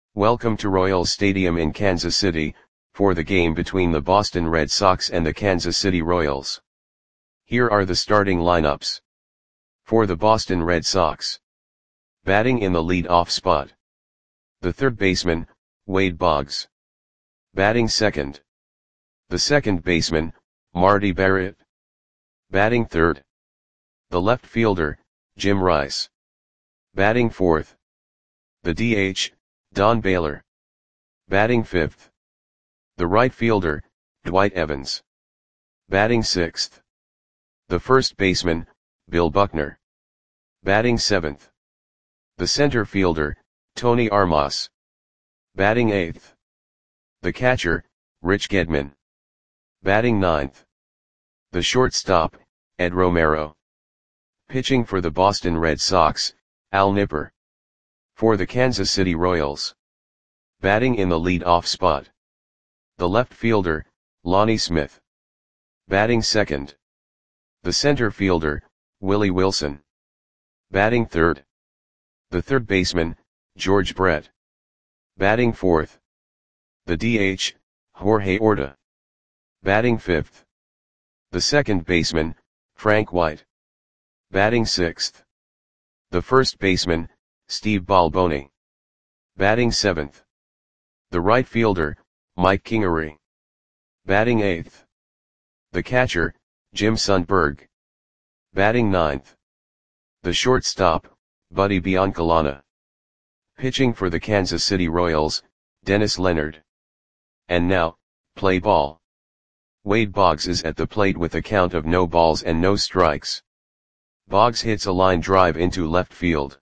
Welcome to Royals Stadium in Kansas City, for the game between the Boston Red Sox and the Kansas City Royals. Here are the starting lineups. For the Boston Red Sox. Batting in the lead-off spot. The third baseman, Wade Boggs. Batting second. The second baseman, Marty Barrett. Batting third. The left fielder, Jim Rice. Batting fourth. The DH, Don Baylor. Batting fifth. The right fielder, Dwight Evans. Batting sixth. The first baseman, Bill Buckner. Batting seventh. The center fielder, Tony Armas. Batting eighth. The catcher, Rich Gedman. Batting ninth. The shortstop, Ed Romero. Pitching for the Boston Red Sox, Al Nipper. For the Kansas City Royals. Batting in the lead-off spot. The left fielder, Lonnie Smith. Batting second. The center fielder, Willie Wilson. Batting third. The third baseman, George Brett. Batting fourth. The DH, Jorge Orta. Batting fifth. The second baseman, Frank White. Batting sixth. The first baseman, Steve Balboni. Batting seventh. The right fielder, Mike Kingery. Batting eighth. The catcher, Jim Sundberg. Batting ninth. The shortstop, Buddy Biancalana. Pitching for the Kansas City Royals, Dennis Leonard. And now, play ball. Wade Boggs is at the plate with a count of no balls and no strikes. Boggs hits a line drive into left field.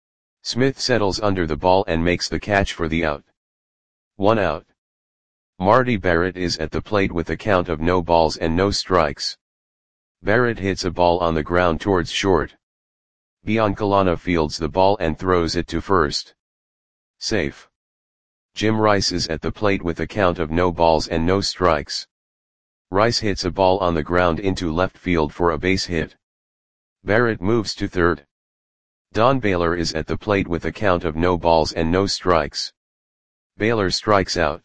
Smith settles under the ball and makes the catch for the out. 1 out. Marty Barrett is at the plate with a count of no balls and no strikes. Barrett hits a ball on the ground towards short. Biancalana fields the ball and throws it to first. Safe. Jim Rice is at the plate with a count of no balls and no strikes. Rice hits a ball on the ground into left field for a base hit. Barrett moves to third. Don Baylor is at the plate with a count of no balls and no strikes. Baylor strikes out.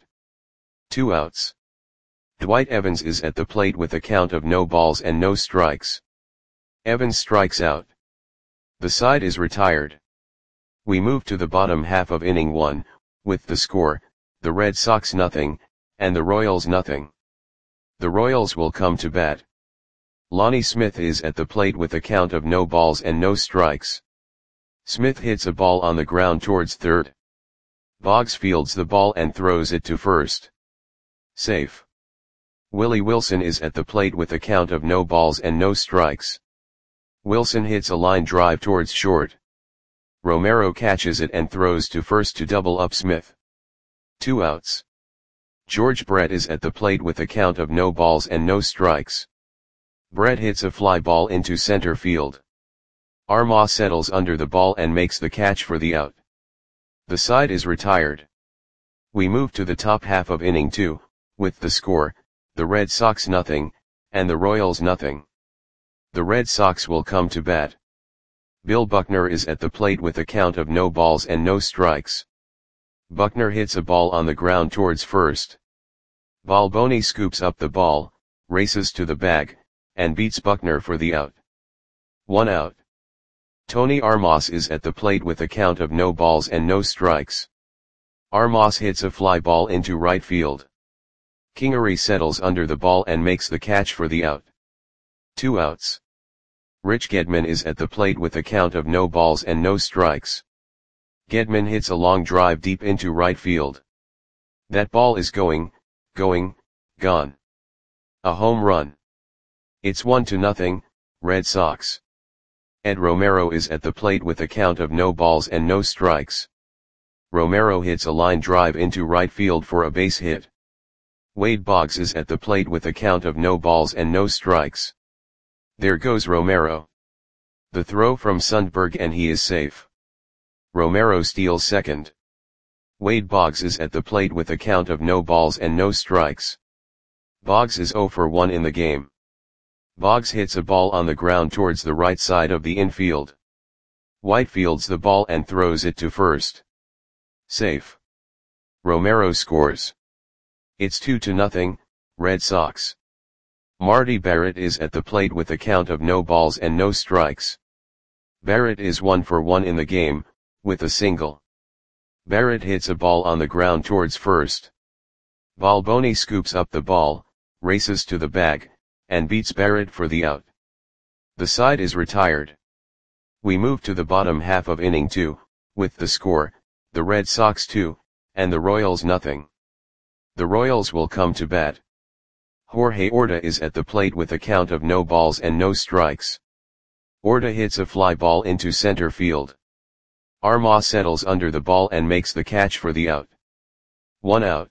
2 outs. Dwight Evans is at the plate with a count of no balls and no strikes. Evans strikes out. The side is retired. We move to the bottom half of inning 1, with the score, the Red Sox nothing, and the Royals nothing. The Royals will come to bat. Lonnie Smith is at the plate with a count of no balls and no strikes. Smith hits a ball on the ground towards third. Boggs fields the ball and throws it to first. Safe. Willie Wilson is at the plate with a count of no balls and no strikes. Wilson hits a line drive towards short. Romero catches it and throws to first to double up Smith. 2 outs. George Brett is at the plate with a count of no balls and no strikes. Brett hits a fly ball into center field. Armas settles under the ball and makes the catch for the out. The side is retired. We move to the top half of inning 2, with the score, the Red Sox nothing, and the Royals nothing. The Red Sox will come to bat. Bill Buckner is at the plate with a count of no balls and no strikes. Buckner hits a ball on the ground towards first. Balboni scoops up the ball, races to the bag, and beats Buckner for the out. 1 out. Tony Armas is at the plate with a count of no balls and no strikes. Armas hits a fly ball into right field. Kingery settles under the ball and makes the catch for the out. 2 outs. Rich Gedman is at the plate with a count of no balls and no strikes. Gedman hits a long drive deep into right field. That ball is gone. A home run. It's 1-0, Red Sox. Ed Romero is at the plate with a count of no balls and no strikes. Romero hits a line drive into right field for a base hit. Wade Boggs is at the plate with a count of no balls and no strikes. There goes Romero. The throw from Sundberg and he is safe. Romero steals second. Wade Boggs is at the plate with a count of no balls and no strikes. Boggs is 0 for 1 in the game. Boggs hits a ball on the ground towards the right side of the infield. White fields the ball and throws it to first. Safe. Romero scores. It's 2-0, Red Sox. Marty Barrett is at the plate with a count of no balls and no strikes. Barrett is 1 for 1 in the game, with a single. Barrett hits a ball on the ground towards first. Balboni scoops up the ball, races to the bag, and beats Barrett for the out. The side is retired. We move to the bottom half of inning 2, with the score, the Red Sox 2, and the Royals nothing. The Royals will come to bat. Jorge Orta is at the plate with a count of no balls and no strikes. Orta hits a fly ball into center field. Armas settles under the ball and makes the catch for the out. 1 out.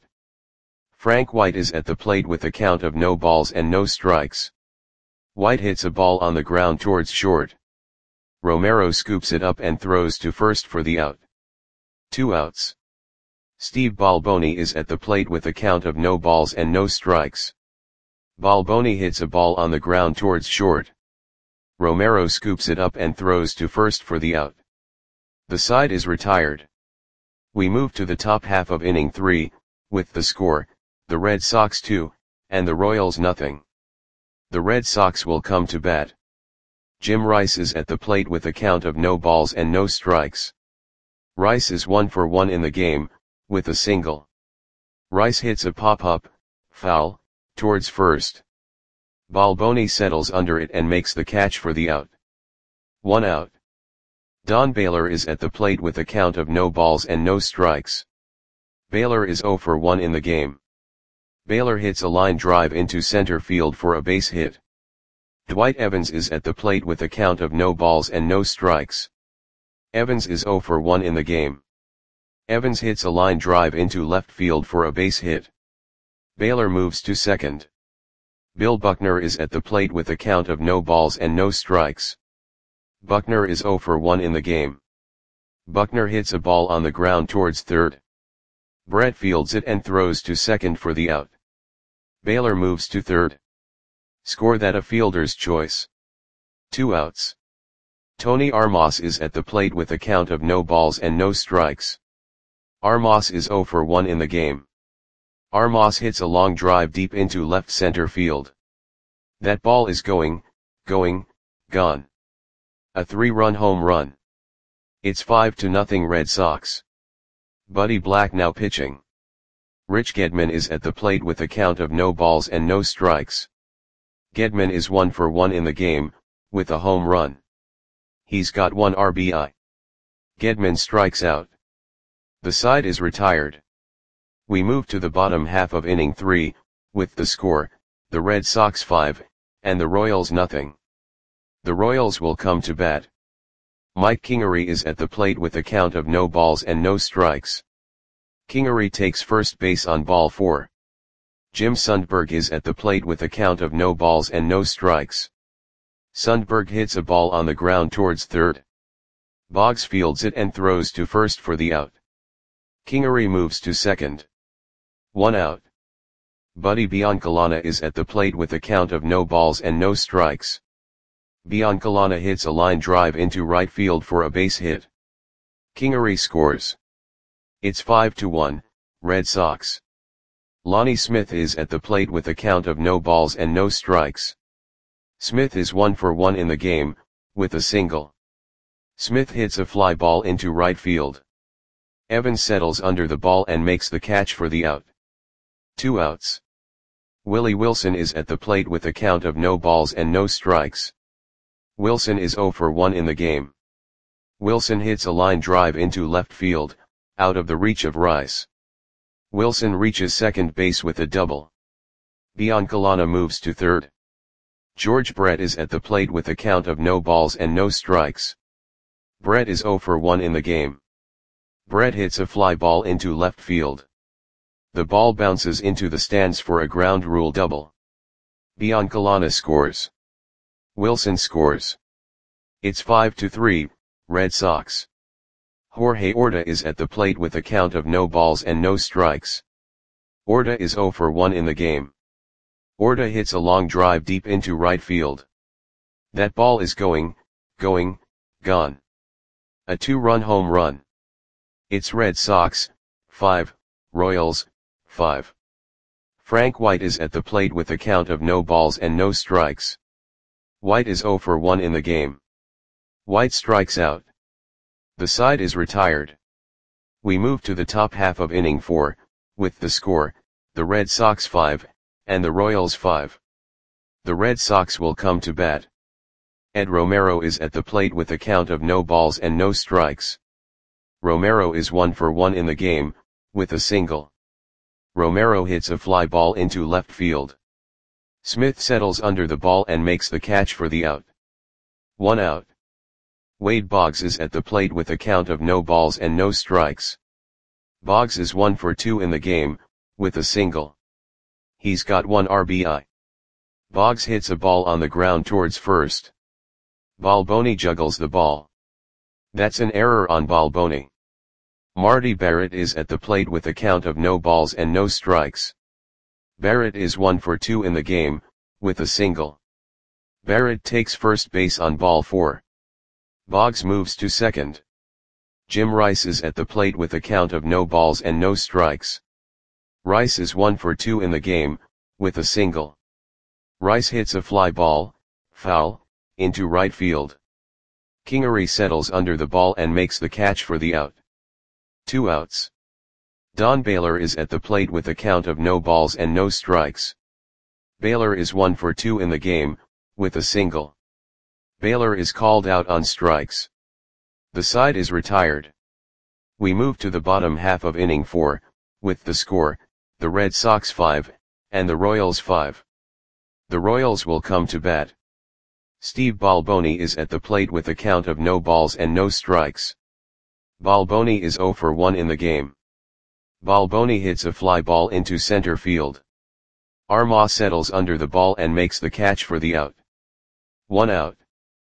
Frank White is at the plate with a count of no balls and no strikes. White hits a ball on the ground towards short. Romero scoops it up and throws to first for the out. 2 outs. Steve Balboni is at the plate with a count of no balls and no strikes. Balboni hits a ball on the ground towards short. Romero scoops it up and throws to first for the out. The side is retired. We move to the top half of inning 3, with the score, the Red Sox 2, and the Royals nothing. The Red Sox will come to bat. Jim Rice is at the plate with a count of no balls and no strikes. Rice is 1 for 1 in the game, with a single. Rice hits a pop-up, foul, towards first. Balboni settles under it and makes the catch for the out. 1 out. Don Baylor is at the plate with a count of no balls and no strikes. Baylor is 0 for 1 in the game. Baylor hits a line drive into center field for a base hit. Dwight Evans is at the plate with a count of no balls and no strikes. Evans is 0 for 1 in the game. Evans hits a line drive into left field for a base hit. Baylor moves to second. Bill Buckner is at the plate with a count of no balls and no strikes. Buckner is 0 for 1 in the game. Buckner hits a ball on the ground towards third. Brett fields it and throws to second for the out. Baylor moves to third. Score that a fielder's choice. 2 outs. Tony Armas is at the plate with a count of no balls and no strikes. Armas is 0 for 1 in the game. Armas hits a long drive deep into left center field. That ball is going, gone. A 3-run home run. It's 5-0 Red Sox. Buddy Black now pitching. Rich Gedman is at the plate with a count of no balls and no strikes. Gedman is 1 for 1 in the game, with a home run. He's got 1 RBI. Gedman strikes out. The side is retired. We move to the bottom half of inning 3, with the score, the Red Sox 5, and the Royals nothing. The Royals will come to bat. Mike Kingery is at the plate with a count of no balls and no strikes. Kingery takes first base on ball 4. Jim Sundberg is at the plate with a count of no balls and no strikes. Sundberg hits a ball on the ground towards third. Boggs fields it and throws to first for the out. Kingery moves to second. 1 out. Buddy Biancalana is at the plate with a count of no balls and no strikes. Biancalana hits a line drive into right field for a base hit. Kingery scores. It's 5-1, Red Sox. Lonnie Smith is at the plate with a count of no balls and no strikes. Smith is 1 for 1 in the game, with a single. Smith hits a fly ball into right field. Evans settles under the ball and makes the catch for the out. 2 outs. Willie Wilson is at the plate with a count of no balls and no strikes. Wilson is 0 for 1 in the game. Wilson hits a line drive into left field, out of the reach of Rice. Wilson reaches second base with a double. Biancalana moves to third. George Brett is at the plate with a count of no balls and no strikes. Brett is 0 for 1 in the game. Brett hits a fly ball into left field. The ball bounces into the stands for a ground rule double. Biancalana scores. Wilson scores. It's 5-3, Red Sox. Jorge Orta is at the plate with a count of no balls and no strikes. Orta is 0 for 1 in the game. Orta hits a long drive deep into right field. That ball is going, gone. A 2-run home run. It's Red Sox, 5, Royals, 5. Frank White is at the plate with a count of no balls and no strikes. White is 0 for 1 in the game. White strikes out. The side is retired. We move to the top half of inning 4, with the score, the Red Sox 5, and the Royals 5. The Red Sox will come to bat. Ed Romero is at the plate with a count of no balls and no strikes. Romero is 1 for 1 in the game, with a single. Romero hits a fly ball into left field. Smith settles under the ball and makes the catch for the out. 1 out. Wade Boggs is at the plate with a count of no balls and no strikes. Boggs is 1 for 2 in the game, with a single. He's got 1 RBI. Boggs hits a ball on the ground towards first. Balboni juggles the ball. That's an error on Balboni. Marty Barrett is at the plate with a count of no balls and no strikes. Barrett is 1 for 2 in the game, with a single. Barrett takes first base on ball 4. Boggs moves to second. Jim Rice is at the plate with a count of no balls and no strikes. Rice is 1 for 2 in the game, with a single. Rice hits a fly ball, foul, into right field. Kingery settles under the ball and makes the catch for the out. 2 outs. Don Baylor is at the plate with a count of no balls and no strikes. Baylor is 1 for 2 in the game, with a single. Baylor is called out on strikes. The side is retired. We move to the bottom half of inning 4, with the score, the Red Sox 5, and the Royals 5. The Royals will come to bat. Steve Balboni is at the plate with a count of no balls and no strikes. Balboni is 0 for 1 in the game. Balboni hits a fly ball into center field. Armah settles under the ball and makes the catch for the out. 1 out.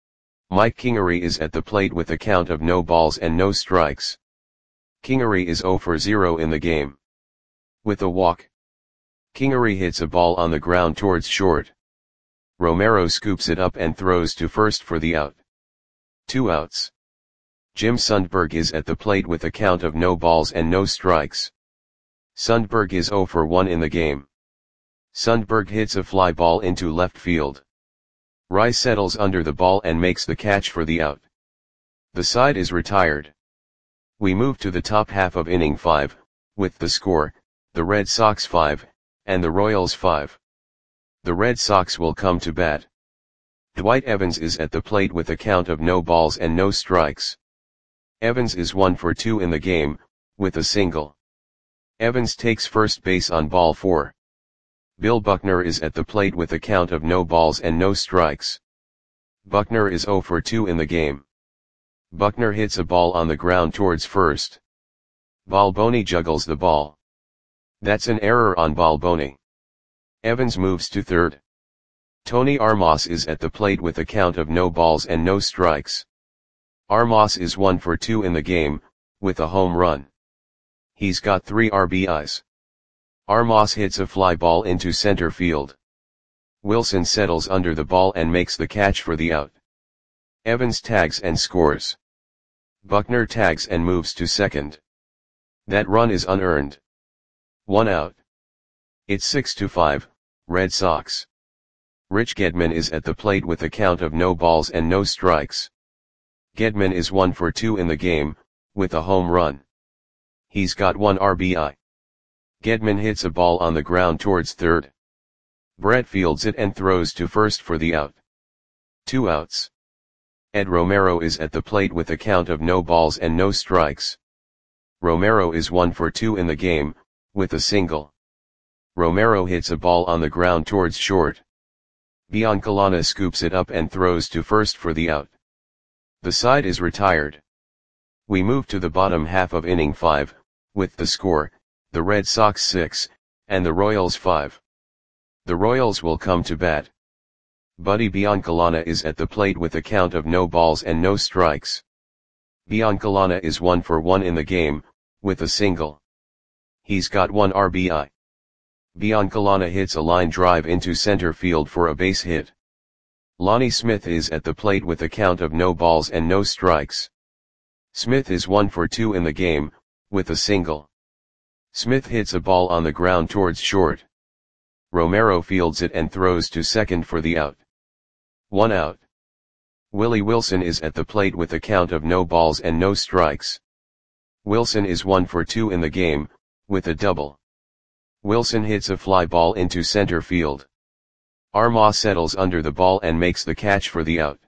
Mike Kingery is at the plate with a count of no balls and no strikes. Kingery is 0 for 0 in the game. With a walk. Kingery hits a ball on the ground towards short. Romero scoops it up and throws to first for the out. 2 outs. Jim Sundberg is at the plate with a count of no balls and no strikes. Sundberg is 0 for 1 in the game. Sundberg hits a fly ball into left field. Rice settles under the ball and makes the catch for the out. The side is retired. We move to the top half of inning 5, with the score, the Red Sox 5, and the Royals 5. The Red Sox will come to bat. Dwight Evans is at the plate with a count of no balls and no strikes. Evans is 1 for 2 in the game, with a single. Evans takes first base on ball 4. Bill Buckner is at the plate with a count of no balls and no strikes. Buckner is 0 for 2 in the game. Buckner hits a ball on the ground towards first. Balboni juggles the ball. That's an error on Balboni. Evans moves to third. Tony Armas is at the plate with a count of no balls and no strikes. Armas is 1 for 2 in the game, with a home run. He's got 3 RBIs. Armas hits a fly ball into center field. Wilson settles under the ball and makes the catch for the out. Evans tags and scores. Buckner tags and moves to second. That run is unearned. 1 out. It's 6-5, Red Sox. Rich Gedman is at the plate with a count of no balls and no strikes. Gedman is 1 for 2 in the game, with a home run. He's got 1 RBI. Gedman hits a ball on the ground towards third. Brett fields it and throws to first for the out. 2 outs. Ed Romero is at the plate with a count of no balls and no strikes. Romero is 1 for 2 in the game, with a single. Romero hits a ball on the ground towards short. Biancalana scoops it up and throws to first for the out. The side is retired. We move to the bottom half of inning 5, with the score, the Red Sox 6, and the Royals 5. The Royals will come to bat. Buddy Biancalana is at the plate with a count of no balls and no strikes. Biancalana is 1 for 1 in the game, with a single. He's got 1 RBI. Biancalana hits a line drive into center field for a base hit. Lonnie Smith is at the plate with a count of no balls and no strikes. Smith is 1 for 2 in the game, with a single. Smith hits a ball on the ground towards short. Romero fields it and throws to second for the out. 1 out. Willie Wilson is at the plate with a count of no balls and no strikes. Wilson is 1 for 2 in the game, with a double. Wilson hits a fly ball into center field. Armah settles under the ball and makes the catch for the out.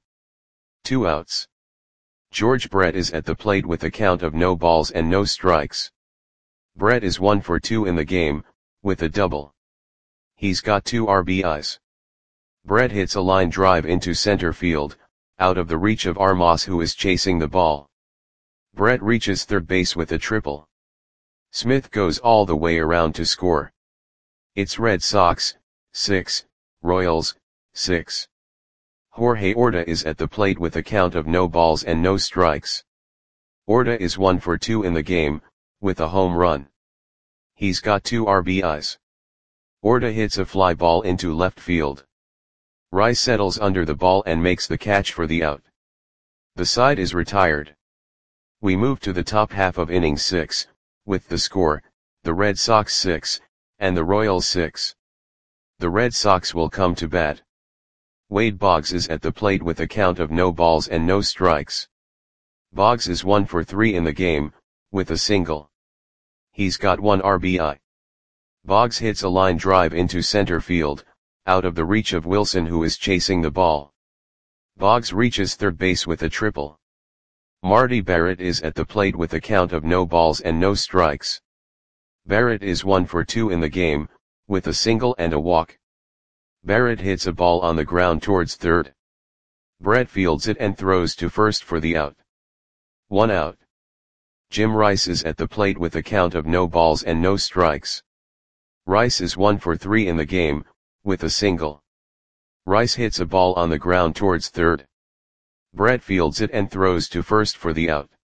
2 outs. George Brett is at the plate with a count of no balls and no strikes. Brett is 1 for 2 in the game, with a double. He's got 2 RBIs. Brett hits a line drive into center field, out of the reach of Armas, who is chasing the ball. Brett reaches third base with a triple. Smith goes all the way around to score. It's Red Sox, 6, Royals, 6. Jorge Orta is at the plate with a count of no balls and no strikes. Orta is 1 for 2 in the game, with a home run. He's got 2 RBIs. Orta hits a fly ball into left field. Rice settles under the ball and makes the catch for the out. The side is retired. We move to the top half of inning 6, with the score, the Red Sox 6, and the Royals 6. The Red Sox will come to bat. Wade Boggs is at the plate with a count of no balls and no strikes. Boggs is 1 for 3 in the game, with a single. He's got 1 RBI. Boggs hits a line drive into center field, out of the reach of Wilson, who is chasing the ball. Boggs reaches third base with a triple. Marty Barrett is at the plate with a count of no balls and no strikes. Barrett is 1 for 2 in the game, with a single and a walk. Barrett hits a ball on the ground towards third. Brett fields it and throws to first for the out. 1 out. Jim Rice is at the plate with a count of no balls and no strikes. Rice is 1 for 3 in the game, with a single. Rice hits a ball on the ground towards third. Brett fields it and throws to first for the out.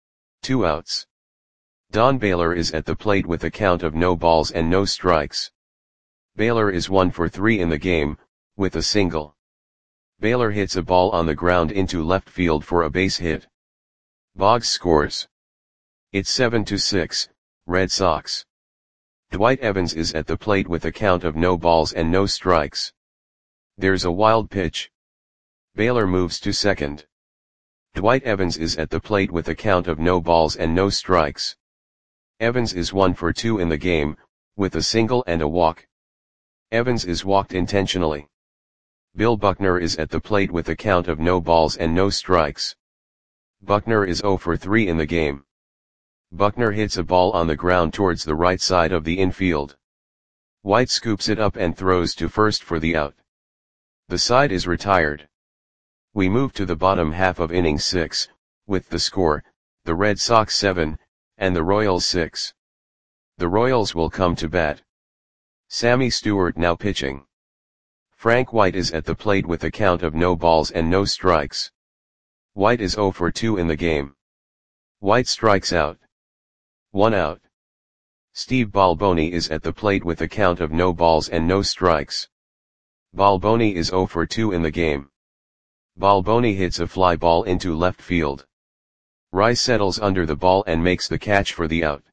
2 outs. Don Baylor is at the plate with a count of no balls and no strikes. Baylor is 1 for 3 in the game, with a single. Baylor hits a ball on the ground into left field for a base hit. Boggs scores. It's 7-6, Red Sox. Dwight Evans is at the plate with a count of no balls and no strikes. There's a wild pitch. Baylor moves to second. Dwight Evans is at the plate with a count of no balls and no strikes. Evans is 1 for 2 in the game, with a single and a walk. Evans is walked intentionally. Bill Buckner is at the plate with a count of no balls and no strikes. Buckner is 0 for 3 in the game. Buckner hits a ball on the ground towards the right side of the infield. White scoops it up and throws to first for the out. The side is retired. We move to the bottom half of inning 6, with the score, the Red Sox 7, and the Royals 6. The Royals will come to bat. Sammy Stewart now pitching. Frank White is at the plate with a count of no balls and no strikes. White is 0 for 2 in the game. White strikes out. 1 out. Steve Balboni is at the plate with a count of no balls and no strikes. Balboni is 0 for 2 in the game. Balboni hits a fly ball into left field. Rice settles under the ball and makes the catch for the out.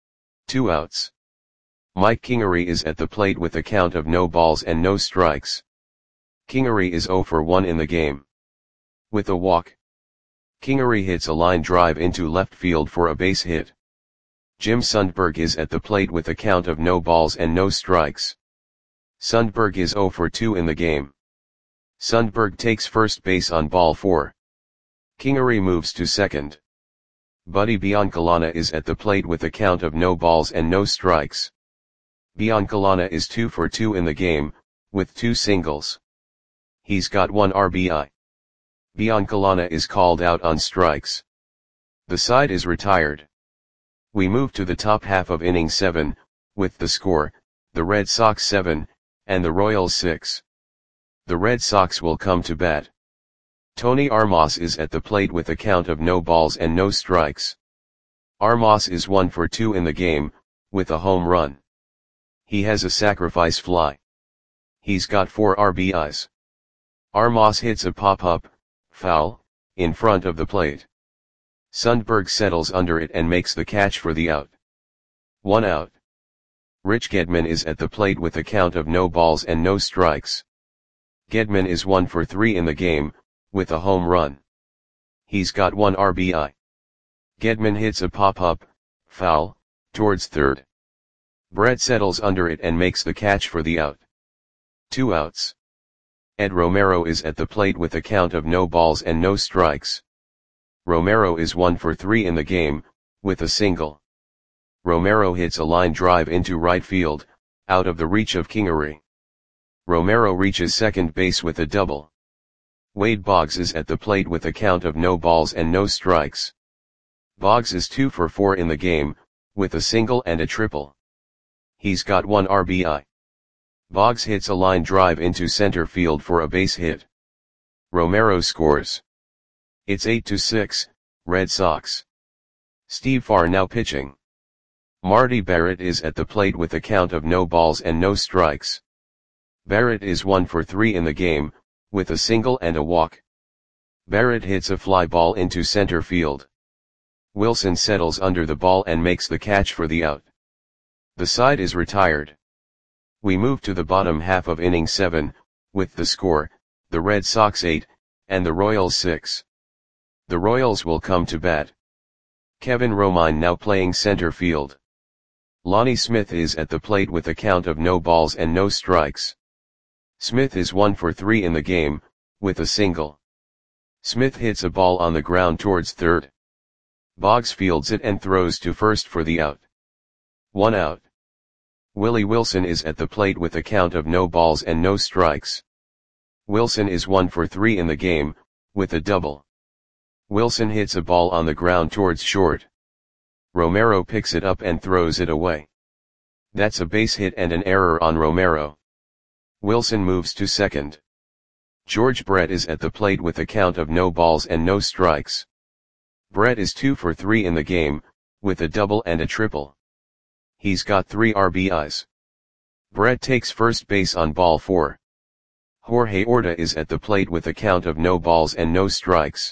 2 outs. Mike Kingery is at the plate with a count of no balls and no strikes. Kingery is 0 for 1 in the game. With a walk. Kingery hits a line drive into left field for a base hit. Jim Sundberg is at the plate with a count of no balls and no strikes. Sundberg is 0 for 2 in the game. Sundberg takes first base on ball 4. Kingery moves to second. Buddy Biancalana is at the plate with a count of no balls and no strikes. Biancalana is 2 for 2 in the game, with 2 singles. He's got 1 RBI. Biancalana is called out on strikes. The side is retired. We move to the top half of inning 7, with the score, the Red Sox 7, and the Royals 6. The Red Sox will come to bat. Tony Armas is at the plate with a count of no balls and no strikes. Armas is 1 for 2 in the game, with a home run. He has a sacrifice fly. He's got 4 RBIs. Armas hits a pop-up, foul, in front of the plate. Sundberg settles under it and makes the catch for the out. 1 out. Rich Gedman is at the plate with a count of no balls and no strikes. Gedman is 1 for 3 in the game, with a home run. He's got 1 RBI. Gedman hits a pop-up, foul, towards third. Brett settles under it and makes the catch for the out. 2 outs. Ed Romero is at the plate with a count of no balls and no strikes. Romero is 1 for 3 in the game, with a single. Romero hits a line drive into right field, out of the reach of Kingery. Romero reaches second base with a double. Wade Boggs is at the plate with a count of no balls and no strikes. Boggs is 2 for 4 in the game, with a single and a triple. He's got 1 RBI. Boggs hits a line drive into center field for a base hit. Romero scores. It's 8-6, Red Sox. Steve Farr now pitching. Marty Barrett is at the plate with a count of no balls and no strikes. Barrett is 1 for 3 in the game, with a single and a walk. Barrett hits a fly ball into center field. Wilson settles under the ball and makes the catch for the out. The side is retired. We move to the bottom half of inning 7, with the score, the Red Sox 8, and the Royals 6. The Royals will come to bat. Kevin Romine now playing center field. Lonnie Smith is at the plate with a count of no balls and no strikes. Smith is 1 for 3 in the game, with a single. Smith hits a ball on the ground towards third. Boggs fields it and throws to first for the out. 1 out. Willie Wilson is at the plate with a count of no balls and no strikes. Wilson is 1 for 3 in the game, with a double. Wilson hits a ball on the ground towards short. Romero picks it up and throws it away. That's a base hit and an error on Romero. Wilson moves to second. George Brett is at the plate with a count of no balls and no strikes. Brett is 2 for 3 in the game, with a double and a triple. He's got 3 RBIs. Brett takes first base on ball 4. Jorge Orta is at the plate with a count of no balls and no strikes.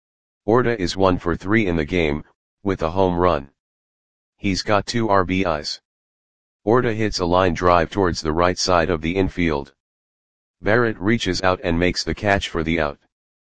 Orta is 1 for 3 in the game, with a home run. He's got 2 RBIs. Orta hits a line drive towards the right side of the infield. Barrett reaches out and makes the catch for the out.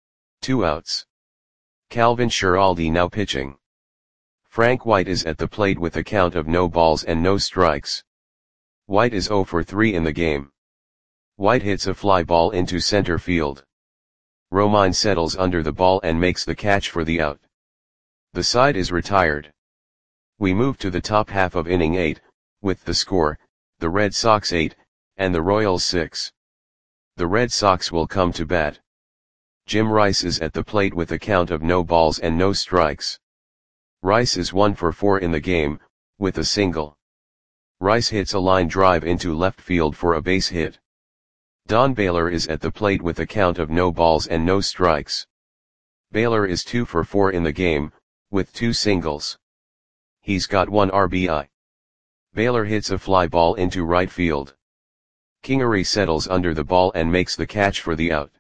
2 outs. Calvin Schiraldi now pitching. Frank White is at the plate with a count of no balls and no strikes. White is 0 for 3 in the game. White hits a fly ball into center field. Romine settles under the ball and makes the catch for the out. The side is retired. We move to the top half of inning 8, with the score, the Red Sox 8, and the Royals 6. The Red Sox will come to bat. Jim Rice is at the plate with a count of no balls and no strikes. Rice is 1 for 4 in the game, with a single. Rice hits a line drive into left field for a base hit. Don Baylor is at the plate with a count of no balls and no strikes. Baylor is 2 for 4 in the game, with 2 singles. He's got 1 RBI. Baylor hits a fly ball into right field. Kingery settles under the ball and makes the catch for the out.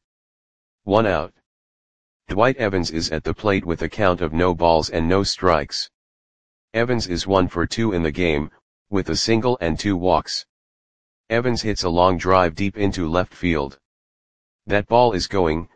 1 out. Dwight Evans is at the plate with a count of no balls and no strikes. Evans is 1 for 2 in the game, with a single and 2 walks. Evans hits a long drive deep into left field. That ball is gone.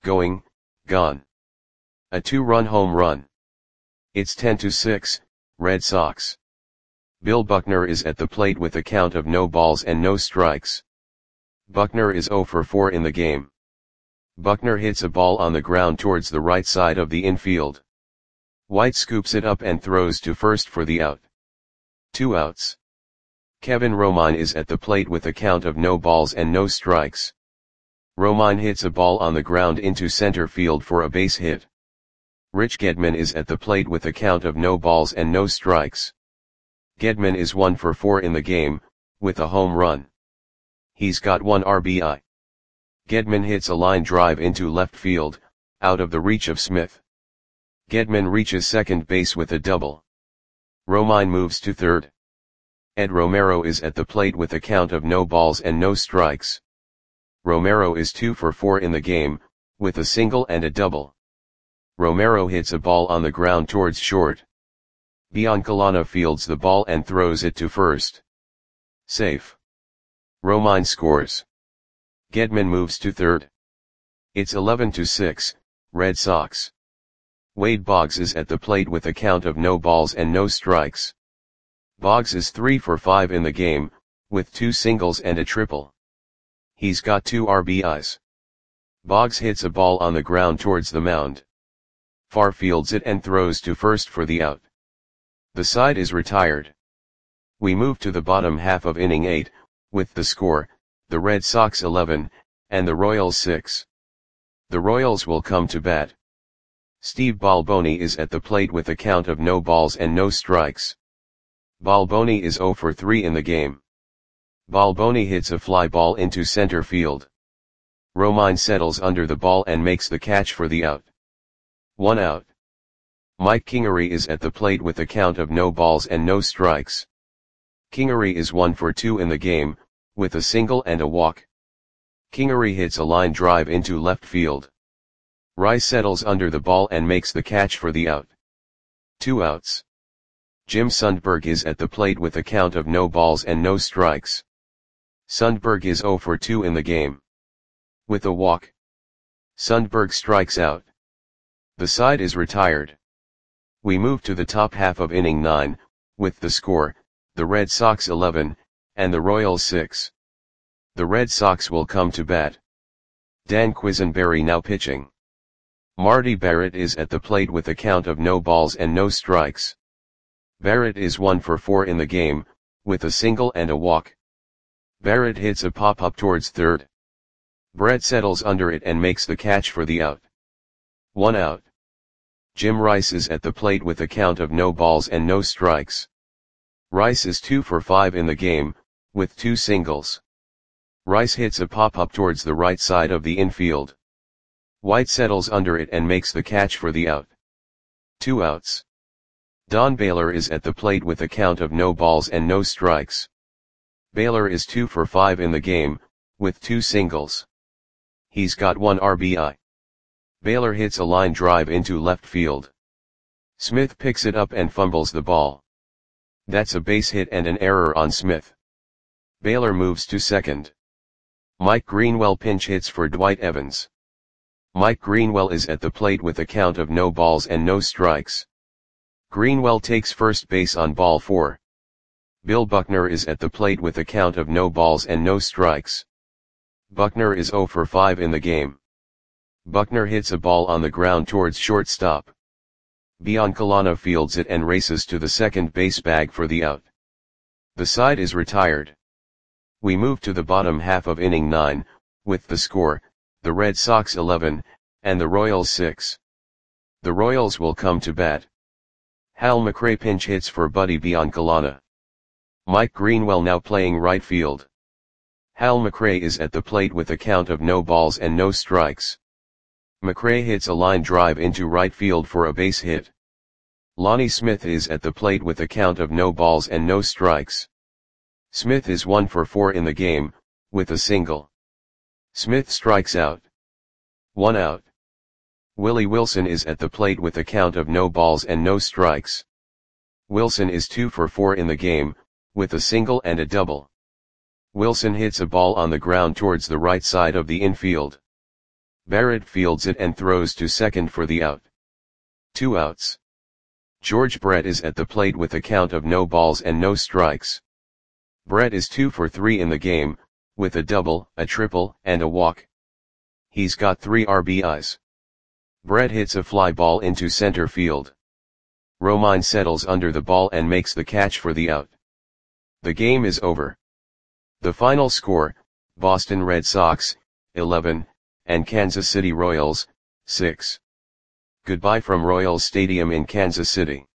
A 2-run home run. It's 10-6, Red Sox. Bill Buckner is at the plate with a count of no balls and no strikes. Buckner is 0 for 4 in the game. Buckner hits a ball on the ground towards the right side of the infield. White scoops it up and throws to first for the out. 2 outs. Kevin Romine is at the plate with a count of no balls and no strikes. Romine hits a ball on the ground into center field for a base hit. Rich Gedman is at the plate with a count of no balls and no strikes. Gedman is 1 for 4 in the game, with a home run. He's got 1 RBI. Gedman hits a line drive into left field, out of the reach of Smith. Gedman reaches second base with a double. Romine moves to third. Ed Romero is at the plate with a count of no balls and no strikes. Romero is 2 for 4 in the game, with a single and a double. Romero hits a ball on the ground towards short. Biancalana fields the ball and throws it to first. Safe. Romine scores. Gedman moves to third. It's 11-6, Red Sox. Wade Boggs is at the plate with a count of no balls and no strikes. Boggs is 3 for 5 in the game, with 2 singles and a triple. He's got 2 RBIs. Boggs hits a ball on the ground towards the mound. Far fields it and throws to first for the out. The side is retired. We move to the bottom half of inning 8, with the score, the Red Sox 11, and the Royals 6. The Royals will come to bat. Steve Balboni is at the plate with a count of no balls and no strikes. Balboni is 0 for 3 in the game. Balboni hits a fly ball into center field. Romine settles under the ball and makes the catch for the out. 1 out. Mike Kingery is at the plate with a count of no balls and no strikes. Kingery is 1 for 2 in the game, with a single and a walk. Kingery hits a line drive into left field. Rice settles under the ball and makes the catch for the out. 2 outs. Jim Sundberg is at the plate with a count of no balls and no strikes. Sundberg is 0 for 2 in the game. With a walk. Sundberg strikes out. The side is retired. We move to the top half of inning 9, with the score, the Red Sox 11, and the Royals 6. The Red Sox will come to bat. Dan Quisenberry now pitching. Marty Barrett is at the plate with a count of no balls and no strikes. Barrett is 1 for 4 in the game, with a single and a walk. Barrett hits a pop-up towards third. Brett settles under it and makes the catch for the out. 1 out. Jim Rice is at the plate with a count of no balls and no strikes. Rice is 2 for 5 in the game, with 2 singles. Rice hits a pop-up towards the right side of the infield. White settles under it and makes the catch for the out. 2 outs. Don Baylor is at the plate with a count of no balls and no strikes. Baylor is 2 for 5 in the game, with 2 singles. He's got 1 RBI. Baylor hits a line drive into left field. Smith picks it up and fumbles the ball. That's a base hit and an error on Smith. Baylor moves to second. Mike Greenwell pinch hits for Dwight Evans. Mike Greenwell is at the plate with a count of no balls and no strikes. Greenwell takes first base on ball 4. Bill Buckner is at the plate with a count of no balls and no strikes. Buckner is 0 for 5 in the game. Buckner hits a ball on the ground towards shortstop. Biancalana fields it and races to the second base bag for the out. The side is retired. We move to the bottom half of inning 9, with the score, the Red Sox 11, and the Royals 6. The Royals will come to bat. Hal McRae pinch hits for Buddy Biancalana. Mike Greenwell now playing right field. Hal McRae is at the plate with a count of no balls and no strikes. McRae hits a line drive into right field for a base hit. Lonnie Smith is at the plate with a count of no balls and no strikes. Smith is 1 for 4 in the game, with a single. Smith strikes out. 1 out. Willie Wilson is at the plate with a count of no balls and no strikes. Wilson is 2 for 4 in the game, with a single and a double. Wilson hits a ball on the ground towards the right side of the infield. Barrett fields it and throws to second for the out. 2 outs. George Brett is at the plate with a count of no balls and no strikes. Brett is 2 for 3 in the game, with a double, a triple, and a walk. He's got 3 RBIs. Brett hits a fly ball into center field. Romine settles under the ball and makes the catch for the out. The game is over. The final score, Boston Red Sox, 11, and Kansas City Royals, 6. Goodbye from Royals Stadium in Kansas City.